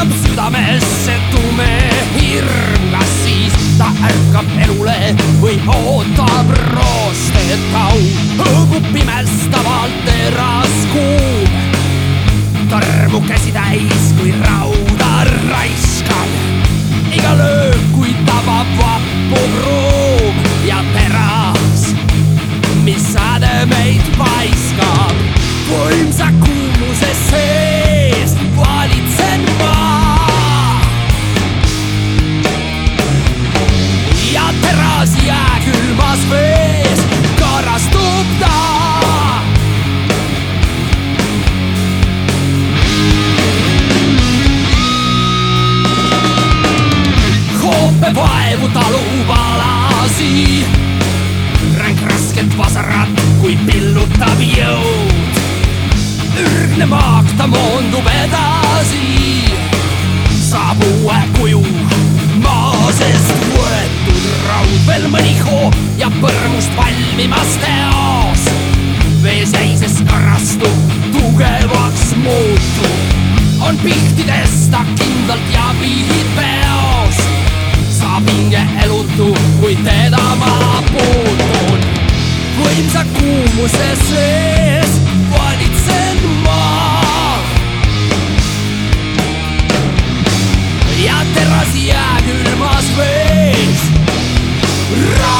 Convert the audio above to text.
tõuseb südamesse tume hirm, kas siis ta ärkab elule või ootab roostet au. Hõõgub pimestavalt teras kuum, tormu käsi täis kui rauda raiskab. Iga löök kui tabab vapub ruum ja teras, mis sädemeid paiskab. Võimsa kuumuse sees valitsen ma ja teras jääkülmas vees karastub ta. Hoope vaevu talub alasi, ränk rasket vasarat kui pillutab jõud. Ürgne maak ta moondub edasi, saab uue kuju maa seest võetud raud. Veel mõni hoop ja põrmust valmimas teos, veeseises karastub, tugevaks muutub. On pihtides ta kindlalt ja pihid peos, saab hinge elutu, kui teda ma puutun. Võimsa kuumuse sees valitsen ma ja teras jääkülmas vees